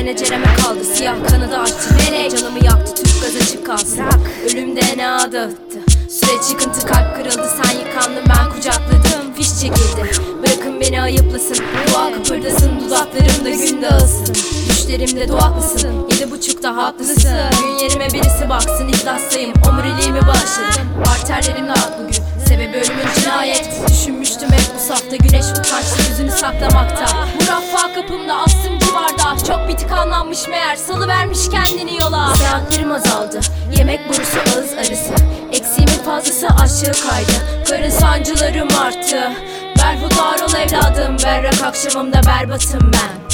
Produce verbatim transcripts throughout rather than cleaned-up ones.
menacereme kaldı. Siyah kanadı açtı melek, canımı yaktı, tüp gaz açık kalsın. Ölüm D N A dağıttı, süreç yıkıntı, kalp kırıldı. Sen yıkandın, ben kucakladım, fiş çekildi. Bırakın beni ayıplasın, dua kıpırdasın, dudaklarımda gün dağılsın. Düşlerimde duaklısın, yedi buçukta haklısın. Gün yerime birisi baksın, iflastayım, omuriliğimi bağışladım. Arterlerimle at bugün, sebebi ölümün cinayet. Düşünmüştüm hep bu safta, güneş utançlı yüzünü saklamakta. Muraffa kapımda, astım civarda, çok bitik anlanmış meğer, salıvermiş kendini yola. Seyahatlerim azaldı, yemek borusu ağız arısı. Eksiğimin fazlası aşağı kaydı, karın sancılarım arttı. Berhudar ol evladım, berrak akşamımda berbatım ben.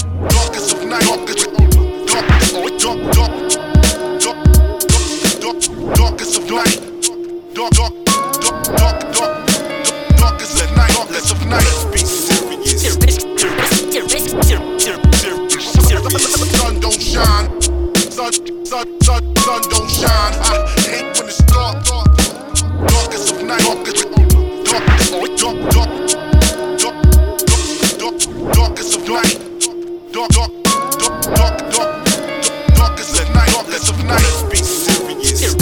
Sun don't shine. Sun, sun, sun, sun don't shine. I hate when it's dark. Darkest of night. Darkest, darkest, dark, dark, dark, dark, darkest of night. Dark, dark, dark, dark, dark, darkest of night. Darkest of night. Let's be serious.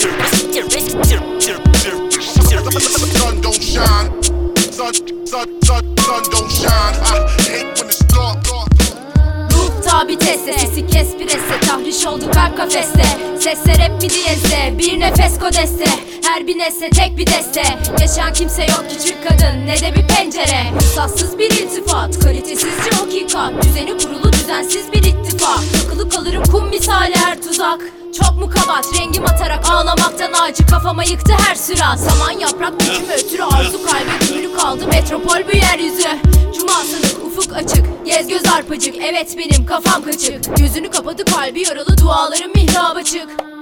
Sun don't shine. Sun, sun, sun, sun don't shine. I hate when it's dark. Tabi teste, sesi kes bir esse, tahriş oldu kalp kafeste. Sesler hep bir diyezde, bir nefes kodeste. Her bir nesne tek bir deste. Yaşayan kimse yok, küçük kadın ne de bir pencere. Ruhsatsız bir iltifat, kalitesizce hakikat. Düzeni kurulu düzensiz bir ittifak. Takılı kalırım kum misali her tuzak. Çok mu kabat, rengim atarak ağlamaktan acı. Kafama yıktı her sürat. Saman yaprak dökümü ötürü arzu kalbe gümrük kaldı. Metropol bu yeryüzü. Cuma sanık, ufuk açık, gez göz arpacık. Evet benim kafam kaçık, gözünü kapadı kalbi yaralı, dualarım mihraba çık.